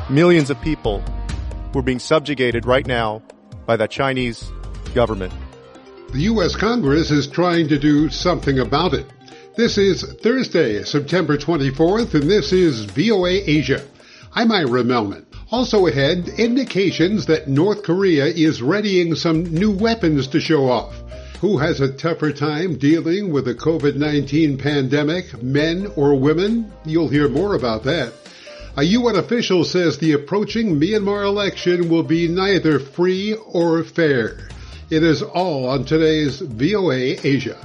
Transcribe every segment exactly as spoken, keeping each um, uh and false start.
millions of who are being subjugated right now by the Chinese government. The U S Congress is trying to do something about it. This is Thursday, September twenty-fourth, and this is V O A Asia. I'm Ira Melman. Also ahead, indications that North Korea is readying some new weapons to show off. Who has a tougher time dealing with the covid nineteen pandemic, men or women? You'll hear more about that. A U N official says the approaching Myanmar election will be neither free or fair. It is all on today's V O A Asia.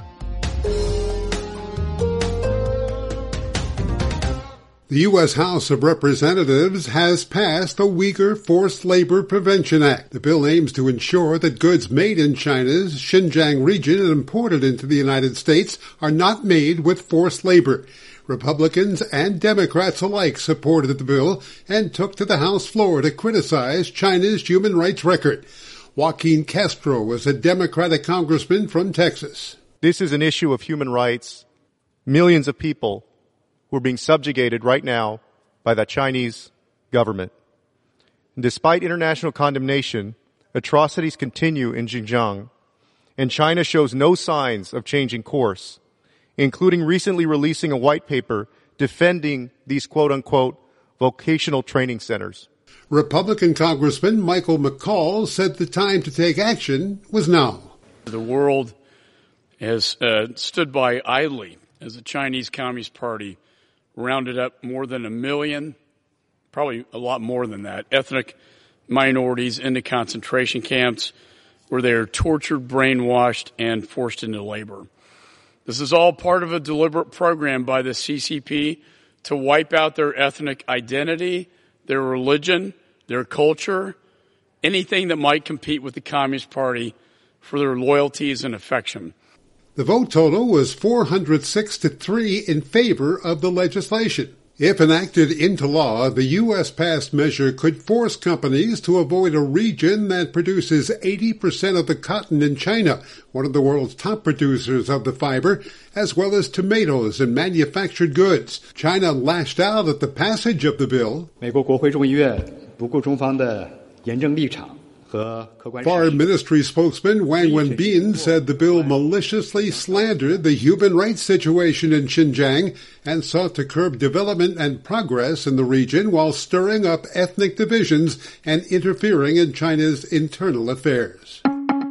The U S House of Representatives has passed the Uyghur Forced Labor Prevention Act. The bill aims to ensure that goods made in China's Xinjiang region and imported into the United States are not made with forced labor. Republicans and Democrats alike supported the bill and took to the House floor to criticize China's human rights record. Joaquin Castro was a Democratic congressman from Texas. This is an issue of human rights. Millions of people who are being subjugated right now by the Chinese government. And despite international condemnation, atrocities continue in Xinjiang, and China shows no signs of changing course, including recently releasing a white paper defending these quote-unquote vocational training centers. Republican Congressman Michael McCaul said the time to take action was now. The world has uh, stood by idly as the Chinese Communist Party rounded up more than a million, probably a lot more than that, ethnic minorities into concentration camps where they are tortured, brainwashed, and forced into labor. This is all part of a deliberate program by the C C P to wipe out their ethnic identity, their religion, their culture, anything that might compete with the Communist Party for their loyalties and affection. The vote total was four hundred six to three in favor of the legislation. If enacted into law, the U S passed measure could force companies to avoid a region that produces eighty percent of the cotton in China, one of the world's top producers of the fiber, as well as tomatoes and manufactured goods. China lashed out at the passage of the bill. 美国国会众议院不顾中方的严正立场。 Foreign Ministry spokesman Wang Wenbin said the bill maliciously slandered the human rights situation in Xinjiang and sought to curb development and progress in the region while stirring up ethnic divisions and interfering in China's internal affairs.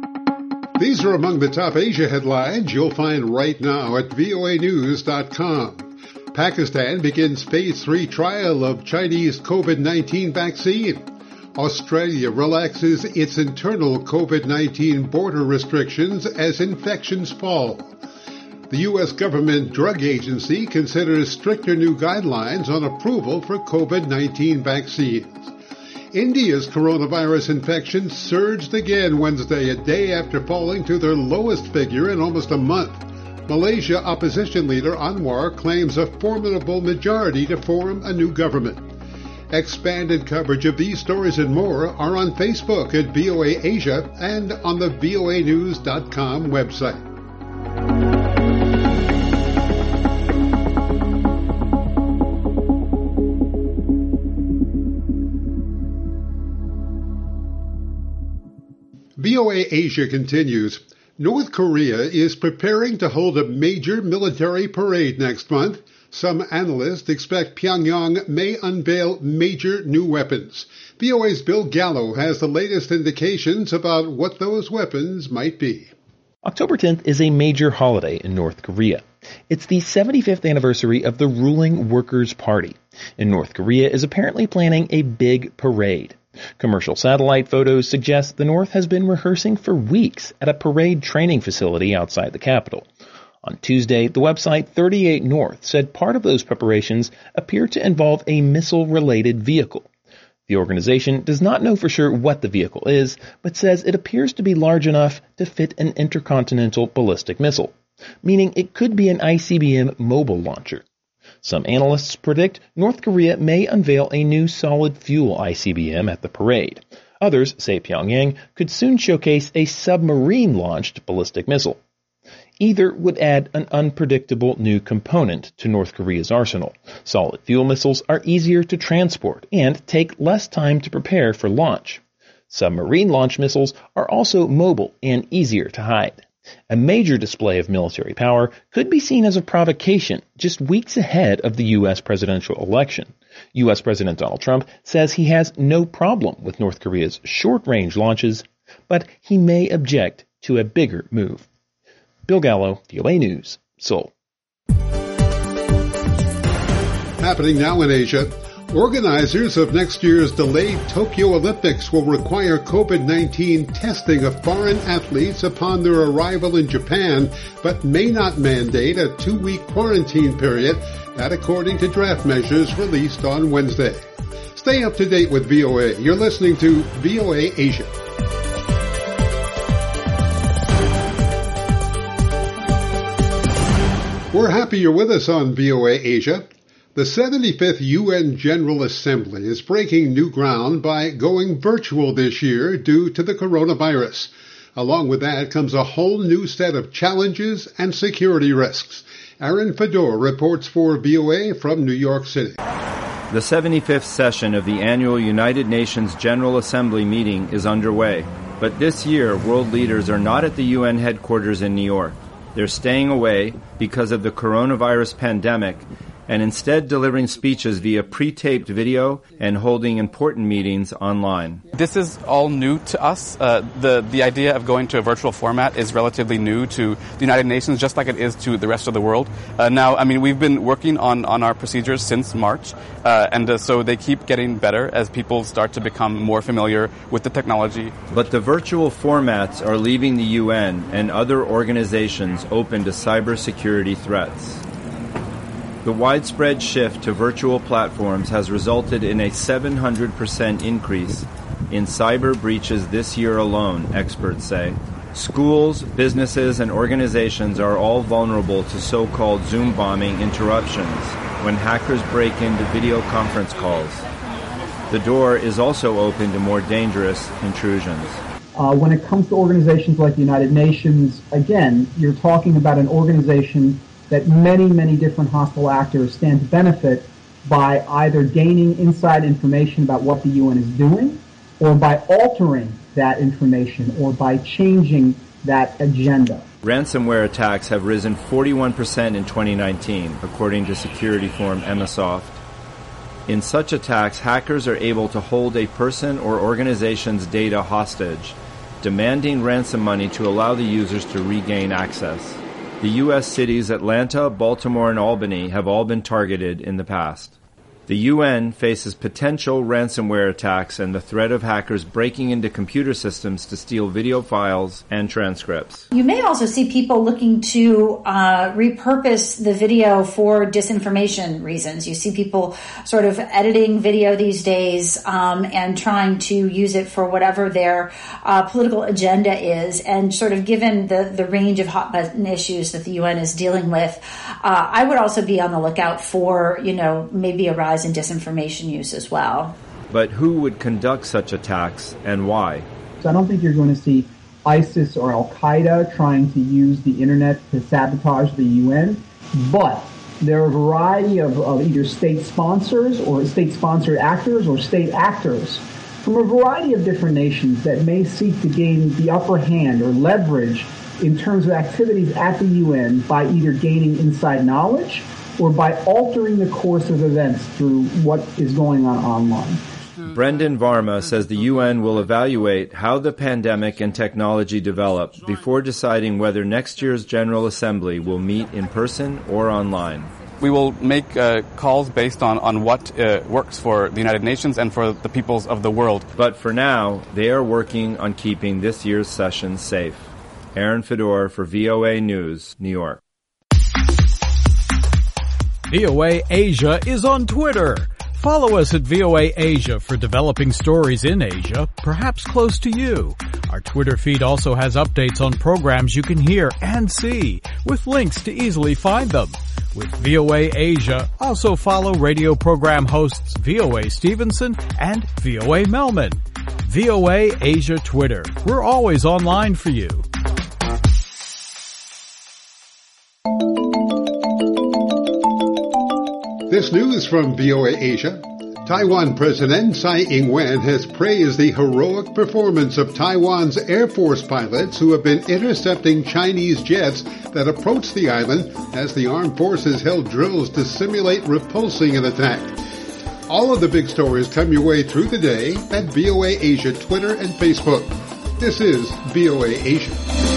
These are among the top Asia headlines you'll find right now at V O A news dot com. Pakistan begins phase three trial of Chinese covid nineteen vaccine. Australia relaxes its internal covid nineteen border restrictions as infections fall. The U S government drug agency considers stricter new guidelines on approval for covid nineteen vaccines. India's coronavirus infections surged again Wednesday, a day after falling to their lowest figure in almost a month. Malaysia opposition leader Anwar claims a formidable majority to form a new government. Expanded coverage of these stories and more are on Facebook at V O A Asia and on the V O A news dot com website. V O A Asia continues. North Korea is preparing to hold a major military parade next month. Some analysts expect Pyongyang may unveil major new weapons. V O A's Bill Gallo has the latest indications about what those weapons might be. October tenth is a major holiday in North Korea. It's the seventy-fifth anniversary of the ruling Workers' Party, and North Korea is apparently planning a big parade. Commercial satellite photos suggest the North has been rehearsing for weeks at a parade training facility outside the capital. On Tuesday, the website thirty-eight North said part of those preparations appear to involve a missile-related vehicle. The organization does not know for sure what the vehicle is, but says it appears to be large enough to fit an intercontinental ballistic missile, meaning it could be an I C B M mobile launcher. Some analysts predict North Korea may unveil a new solid-fuel I C B M at the parade. Others say Pyongyang could soon showcase a submarine-launched ballistic missile. Either would add an unpredictable new component to North Korea's arsenal. Solid fuel missiles are easier to transport and take less time to prepare for launch. Submarine launch missiles are also mobile and easier to hide. A major display of military power could be seen as a provocation just weeks ahead of the U S presidential election. U S President Donald Trump says he has no problem with North Korea's short-range launches, but he may object to a bigger move. Bill Gallo, V O A News, Seoul. Happening now in Asia. Organizers of next year's delayed Tokyo Olympics will require COVID nineteen testing of foreign athletes upon their arrival in Japan, but may not mandate a two-week quarantine period, that according to draft measures released on Wednesday. Stay up to date with V O A. You're listening to V O A Asia. We're happy you're with us on V O A Asia. The seventy-fifth U N General Assembly is breaking new ground by going virtual this year due to the coronavirus. Along with that comes a whole new set of challenges and security risks. Aaron Fedor reports for V O A from New York City. The seventy-fifth session of the annual United Nations General Assembly meeting is underway. But this year, world leaders are not at the U N headquarters in New York. They're staying away because of the coronavirus pandemic and instead delivering speeches via pre-taped video and holding important meetings online. This is all new to us. Uh, the, the idea of going to a virtual format is relatively new to the United Nations, just like it is to the rest of the world. Uh, now, I mean, we've been working on, on our procedures since March, uh, and uh, so they keep getting better as people start to become more familiar with the technology. But the virtual formats are leaving the U N and other organizations open to cybersecurity threats. The widespread shift to virtual platforms has resulted in a seven hundred percent increase in cyber breaches this year alone, experts say. Schools, businesses, and organizations are all vulnerable to so-called Zoom bombing interruptions when hackers break into video conference calls. The door is also open to more dangerous intrusions. Uh, when it comes to organizations like the United Nations, again, you're talking about an organization that many, many different hostile actors stand to benefit by either gaining inside information about what the U N is doing, or by altering that information, or by changing that agenda. Ransomware attacks have risen forty-one percent in twenty nineteen, according to security firm Emmasoft. In such attacks, hackers are able to hold a person or organization's data hostage, demanding ransom money to allow the users to regain access. The U S cities Atlanta, Baltimore, and Albany have all been targeted in the past. The U N faces potential ransomware attacks and the threat of hackers breaking into computer systems to steal video files and transcripts. You may also see people looking to uh, repurpose the video for disinformation reasons. You see people sort of editing video these days um, and trying to use it for whatever their uh, political agenda is. And sort of given the, the range of hot button issues that the U N is dealing with, uh, I would also be on the lookout for, you know, maybe a rise in disinformation use as well. But who would conduct such attacks and why? So I don't think you're going to see ISIS or Al-Qaeda trying to use the internet to sabotage the U N, but there are a variety of, of either state sponsors or state-sponsored actors or state actors from a variety of different nations that may seek to gain the upper hand or leverage in terms of activities at the U N by either gaining inside knowledge or by altering the course of events through what is going on online. Brendan Varma says the U N will evaluate how the pandemic and technology develop before deciding whether next year's General Assembly will meet in person or online. We will make uh, calls based on, on what uh, works for the United Nations and for the peoples of the world. But for now, they are working on keeping this year's session safe. Aaron Fedor for V O A News, New York. V O A Asia is on Twitter. Follow us at V O A Asia for developing stories in Asia, perhaps close to you. Our Twitter feed also has updates on programs you can hear and see, with links to easily find them. With V O A Asia, also follow radio program hosts V O A Stevenson and V O A Melman. V O A Asia Twitter. We're always online for you. latest news from V O A Asia. Taiwan President Tsai Ing-wen has praised the heroic performance of Taiwan's Air Force pilots who have been intercepting Chinese jets that approached the island as the armed forces held drills to simulate repulsing an attack. All of the big stories come your way through the day at V O A Asia Twitter and Facebook. This is V O A Asia.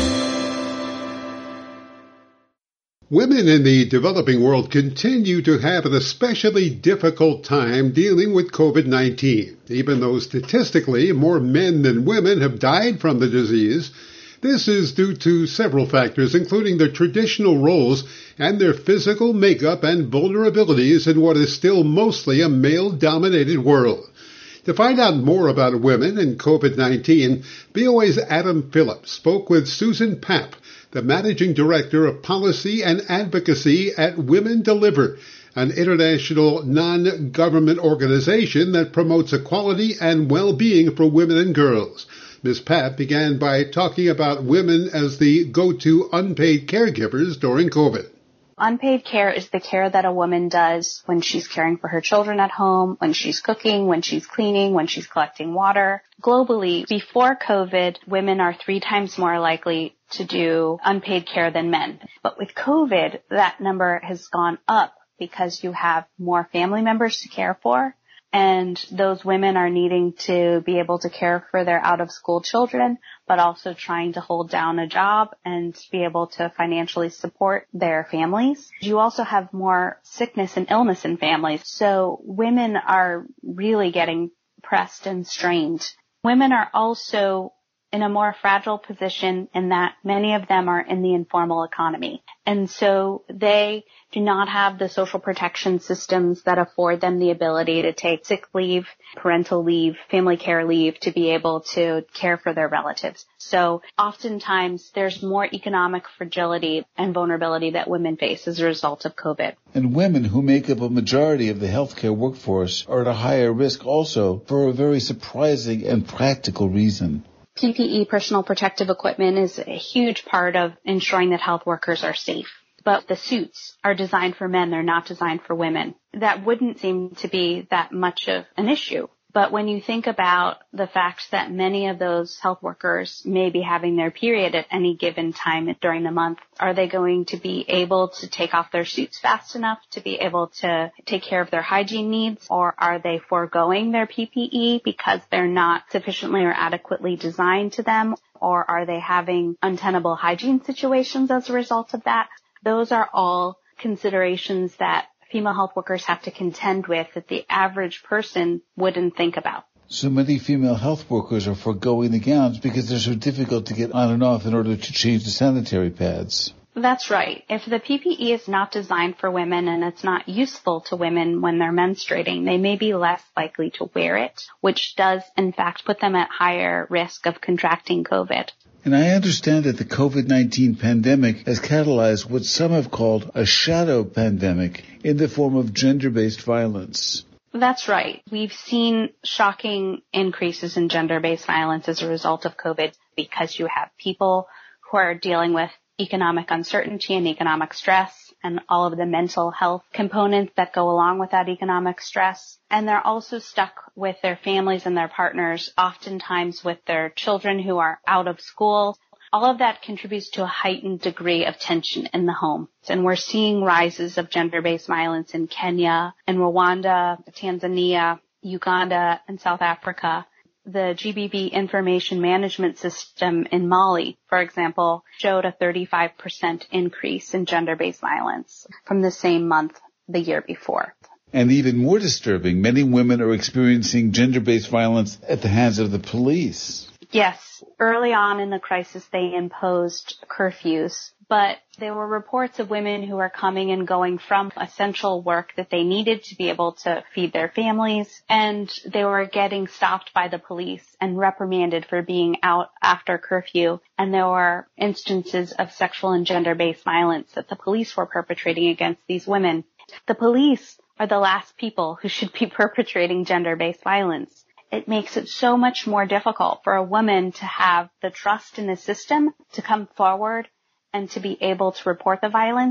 Women in the developing world continue to have an especially difficult time dealing with COVID nineteen. Even though statistically more men than women have died from the disease, this is due to several factors, including their traditional roles and their physical makeup and vulnerabilities in what is still mostly a male-dominated world. To find out more about women and COVID nineteen, V O A's Adam Phillips spoke with Susan Papp, the Managing Director of Policy and Advocacy at Women Deliver, an international non-government organization that promotes equality and well-being for women and girls. Miz Papp began by talking about women as the go-to unpaid caregivers during COVID. Unpaid care is the care that a woman does when she's caring for her children at home, when she's cooking, when she's cleaning, when she's collecting water. Globally, before COVID, women are three times more likely to do unpaid care than men. But with COVID, that number has gone up because you have more family members to care for, and those women are needing to be able to care for their out-of-school children, but also trying to hold down a job and be able to financially support their families. You also have more sickness and illness in families, so women are really getting pressed and strained. Women are also in a more fragile position in that many of them are in the informal economy. And so they do not have the social protection systems that afford them the ability to take sick leave, parental leave, family care leave to be able to care for their relatives. So oftentimes there's more economic fragility and vulnerability that women face as a result of COVID. And women who make up a majority of the healthcare workforce are at a higher risk also for a very surprising and practical reason. P P E, personal protective equipment, is a huge part of ensuring that health workers are safe. But the suits are designed for men. They're not designed for women. That wouldn't seem to be that much of an issue. But when you think about the fact that many of those health workers may be having their period at any given time during the month, are they going to be able to take off their suits fast enough to be able to take care of their hygiene needs? Or are they foregoing their P P E because they're not sufficiently or adequately designed to them? Or are they having untenable hygiene situations as a result of that? Those are all considerations that female health workers have to contend with that the average person wouldn't think about. So many female health workers are foregoing the gowns because they're so difficult to get on and off in order to change the sanitary pads. That's right. If the P P E is not designed for women and it's not useful to women when they're menstruating, they may be less likely to wear it, which does in fact put them at higher risk of contracting COVID. And I understand that the COVID nineteen pandemic has catalyzed what some have called a shadow pandemic in the form of gender-based violence. That's right. We've seen shocking increases in gender-based violence as a result of COVID because you have people who are dealing with economic uncertainty and economic stress and all of the mental health components that go along with that economic stress. And they're also stuck with their families and their partners, oftentimes with their children who are out of school. All of that contributes to a heightened degree of tension in the home. And we're seeing rises of gender-based violence in Kenya, in Rwanda, Tanzania, Uganda, and South Africa. The G B V information management system in Mali, for example, showed a thirty-five percent increase in gender-based violence from the same month the year before. And even more disturbing, many women are experiencing gender-based violence at the hands of the police. Yes. Early on in the crisis, they imposed curfews, but there were reports of women who were coming and going from essential work that they needed to be able to feed their families, and they were getting stopped by the police and reprimanded for being out after curfew, and there were instances of sexual and gender-based violence that the police were perpetrating against these women. The police are the last people who should be perpetrating gender-based violence. It makes it so much more difficult for a woman to have the trust in the system to come forward and to be able to report the violence.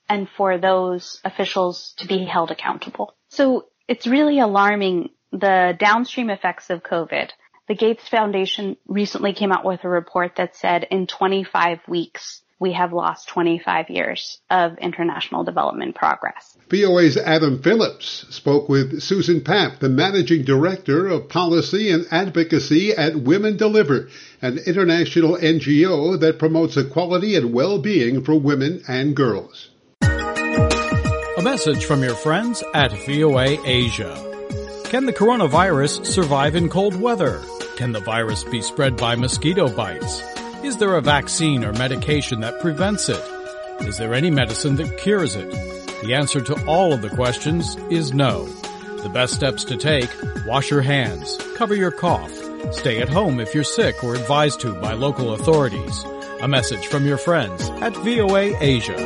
and for those officials to be held accountable. So it's really alarming, the downstream effects of COVID. The Gates Foundation recently came out with a report that said in twenty-five weeks, we have lost twenty-five years of international development progress. V O A's Adam Phillips spoke with Susan Papp, the Managing Director of Policy and Advocacy at Women Deliver, an international N G O that promotes equality and well-being for women and girls. A message from your friends at V O A Asia. Can the coronavirus survive in cold weather? Can the virus be spread by mosquito bites? Is there a vaccine or medication that prevents it? Is there any medicine that cures it? The answer to all of the questions is no. The best steps to take: wash your hands, cover your cough, stay at home if you're sick or advised to by local authorities. A message from your friends at V O A Asia.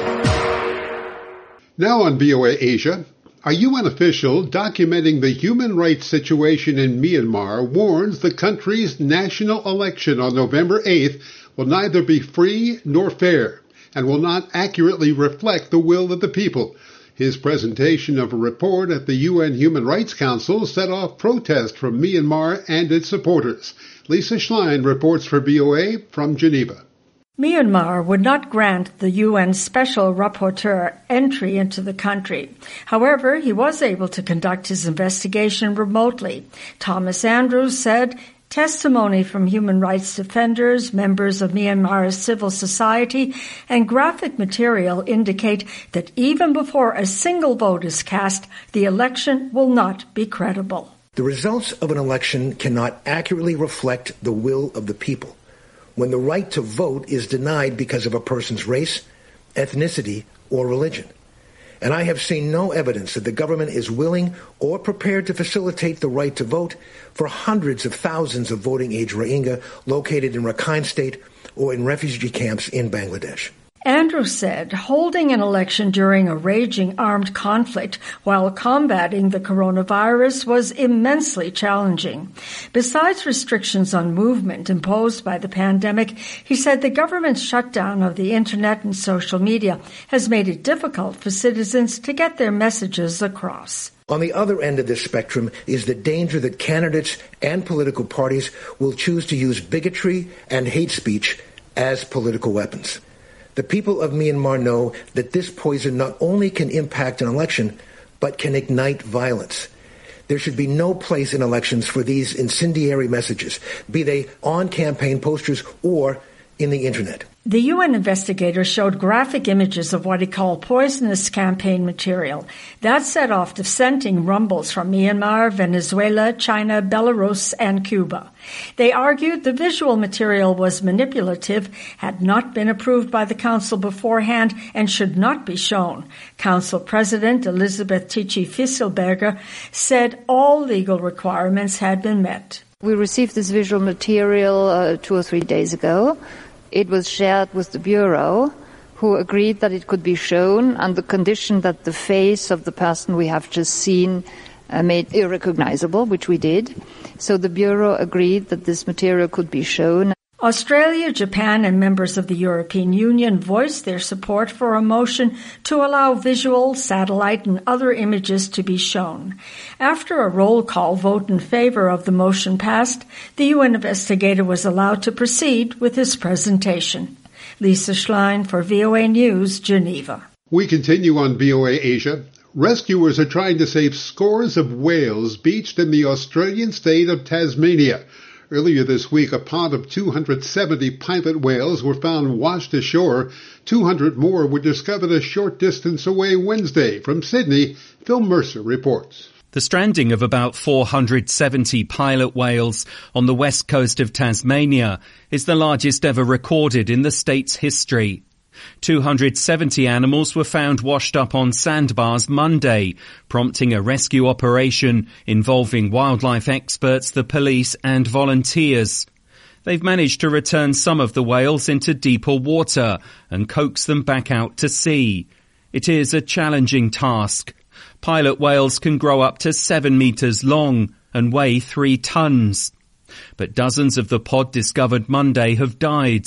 Now on V O A Asia, a U N official documenting the human rights situation in Myanmar warns the country's national election on November eighth will neither be free nor fair and will not accurately reflect the will of the people. His presentation of a report at the U N Human Rights Council set off protest from Myanmar and its supporters. Lisa Schlein reports for V O A from Geneva. Myanmar would not grant the U N Special Rapporteur entry into the country. However, he was able to conduct his investigation remotely. Thomas Andrews said testimony from human rights defenders, members of Myanmar's civil society, and graphic material indicate that even before a single vote is cast, the election will not be credible. The results of an election cannot accurately reflect the will of the people when the right to vote is denied because of a person's race, ethnicity, or religion. And I have seen no evidence that the government is willing or prepared to facilitate the right to vote for hundreds of thousands of voting-age Rohingya located in Rakhine State or in refugee camps in Bangladesh. Andrews said holding an election during a raging armed conflict while combating the coronavirus was immensely challenging. Besides restrictions on movement imposed by the pandemic, he said the government's shutdown of the internet and social media has made it difficult for citizens to get their messages across. On the other end of this spectrum is the danger that candidates and political parties will choose to use bigotry and hate speech as political weapons. The people of Myanmar know that this poison not only can impact an election, but can ignite violence. There should be no place in elections for these incendiary messages, be they on campaign posters or in the internet. The U N investigator showed graphic images of what he called poisonous campaign material. That set off dissenting rumbles from Myanmar, Venezuela, China, Belarus, and Cuba. They argued the visual material was manipulative, had not been approved by the Council beforehand, and should not be shown. Council President Elizabeth Tichy-Fisselberger said all legal requirements had been met. We received this visual material uh, two or three days ago. It was shared with the Bureau, who agreed that it could be shown on the condition that the face of the person we have just seen uh, made irrecognizable, which we did. So the Bureau agreed that this material could be shown. Australia, Japan, and members of the European Union voiced their support for a motion to allow visual, satellite, and other images to be shown. After a roll call vote in favor of the motion passed, the U N investigator was allowed to proceed with his presentation. Lisa Schlein for V O A News, Geneva. We continue on V O A Asia. Rescuers are trying to save scores of whales beached in the Australian state of Tasmania. Earlier this week, a pod of two hundred seventy pilot whales were found washed ashore. two hundred more were discovered a short distance away Wednesday. From Sydney, Phil Mercer reports. The stranding of about four hundred seventy pilot whales on the west coast of Tasmania is the largest ever recorded in the state's history. two hundred seventy animals were found washed up on sandbars Monday, prompting a rescue operation involving wildlife experts, the police and volunteers. They've managed to return some of the whales into deeper water and coax them back out to sea. It is a challenging task. Pilot whales can grow up to seven metres long and weigh three tons. But dozens of the pod discovered Monday have died,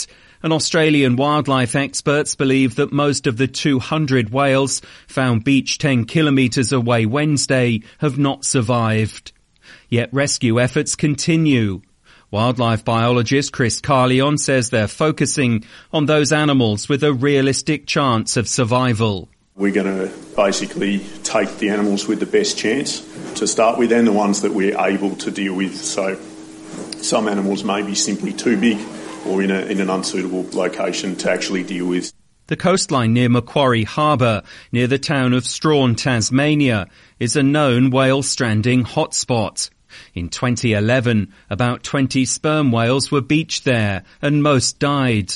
And Australian wildlife experts believe that most of the two hundred whales found beached ten kilometres away Wednesday have not survived. Yet rescue efforts continue. Wildlife biologist Chris Carleon says they're focusing on those animals with a realistic chance of survival. We're going to basically take the animals with the best chance to start with and the ones that we're able to deal with. So some animals may be simply too big or in, a, in an unsuitable location to actually deal with. The coastline near Macquarie Harbour, near the town of Strahan, Tasmania, is a known whale stranding hotspot. In twenty eleven, about twenty sperm whales were beached there, and most died.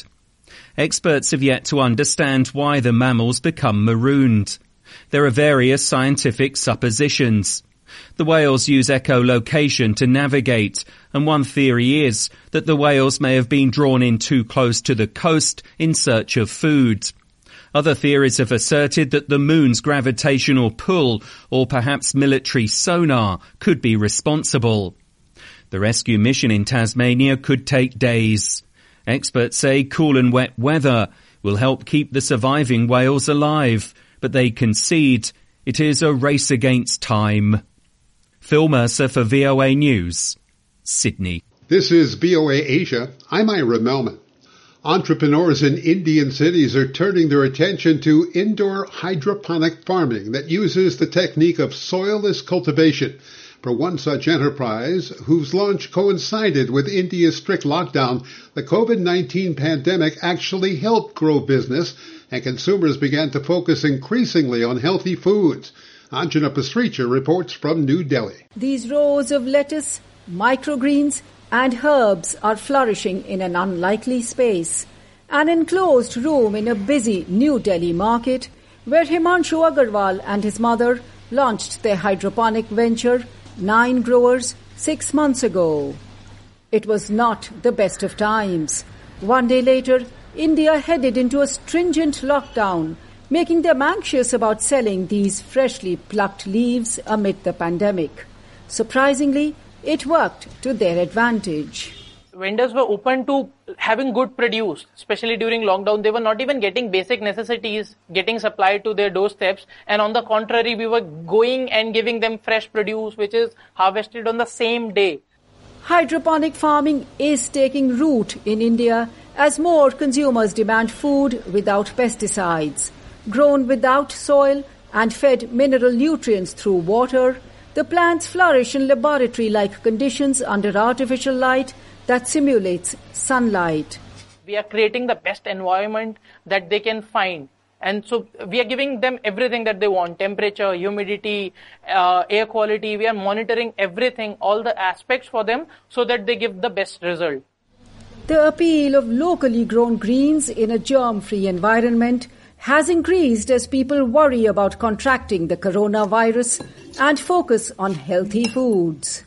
Experts have yet to understand why the mammals become marooned. There are various scientific suppositions. The whales use echolocation to navigate, and one theory is that the whales may have been drawn in too close to the coast in search of food. Other theories have asserted that the moon's gravitational pull, or perhaps military sonar, could be responsible. The rescue mission in Tasmania could take days. Experts say cool and wet weather will help keep the surviving whales alive, but they concede it is a race against time. Phil Mercer for V O A News, Sydney. This is V O A Asia. I'm Ira Melman. Entrepreneurs in Indian cities are turning their attention to indoor hydroponic farming that uses the technique of soilless cultivation. For one such enterprise, whose launch coincided with India's strict lockdown, the COVID nineteen pandemic actually helped grow business, and consumers began to focus increasingly on healthy foods. Anjana Pasricha reports from New Delhi. These rows of lettuce, microgreens, and herbs are flourishing in an unlikely space. An enclosed room in a busy New Delhi market where Himanshu Agarwal and his mother launched their hydroponic venture, Nine Growers, six months ago. It was not the best of times. One day later, India headed into a stringent lockdown, making them anxious about selling these freshly plucked leaves amid the pandemic. Surprisingly, it worked to their advantage. Vendors were open to having good produce, especially during lockdown. They were not even getting basic necessities getting supplied to their doorsteps. And on the contrary, we were going and giving them fresh produce, which is harvested on the same day. Hydroponic farming is taking root in India as more consumers demand food without pesticides. Grown without soil and fed mineral nutrients through water, the plants flourish in laboratory-like conditions under artificial light that simulates sunlight. We are creating the best environment that they can find. And so we are giving them everything that they want, temperature, humidity, uh, air quality. We are monitoring everything, all the aspects for them so that they give the best result. The appeal of locally grown greens in a germ-free environment has increased as people worry about contracting the coronavirus and focus on healthy foods.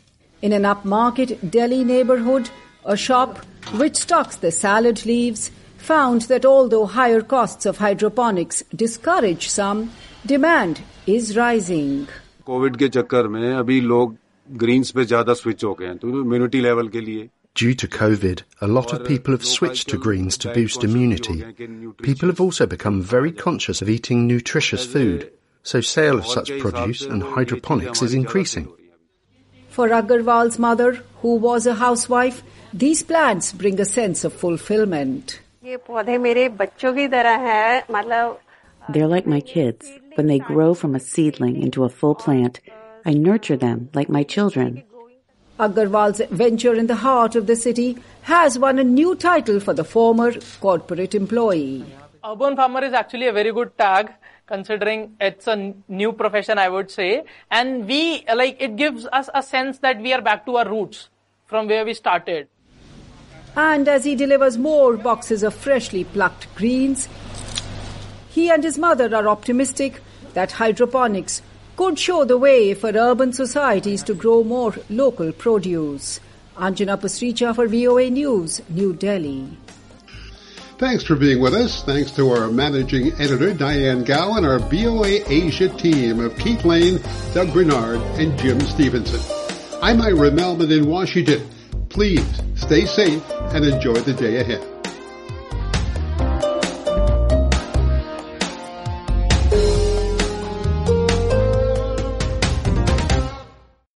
In an upmarket Delhi neighborhood, a shop which stocks the salad leaves found that although higher costs of hydroponics discourage some, demand is rising. Covid के चक्कर में अभी लोग Green's पे ज्यादा switch हो गए हैं तो इम्यूनिटी लेवल के लिए. Due to COVID, a lot of people have switched to greens to boost immunity. People have also become very conscious of eating nutritious food, so sale of such produce and hydroponics is increasing. For Agarwal's mother, who was a housewife, these plants bring a sense of fulfillment. They're like my kids. When they grow from a seedling into a full plant, I nurture them like my children. Agarwal's venture in the heart of the city has won a new title for the former corporate employee. Urban farmer is actually a very good tag, considering it's a new profession, I would say. And we, like, it gives us a sense that we are back to our roots from where we started. And as he delivers more boxes of freshly plucked greens, he and his mother are optimistic that hydroponics could show the way for urban societies to grow more local produce. Anjana Pasricha for V O A News, New Delhi. Thanks for being with us. Thanks to our managing editor, Diane Gow, and our V O A Asia team of Keith Lane, Doug Bernard, and Jim Stevenson. I'm Ira Melman in Washington. Please stay safe and enjoy the day ahead.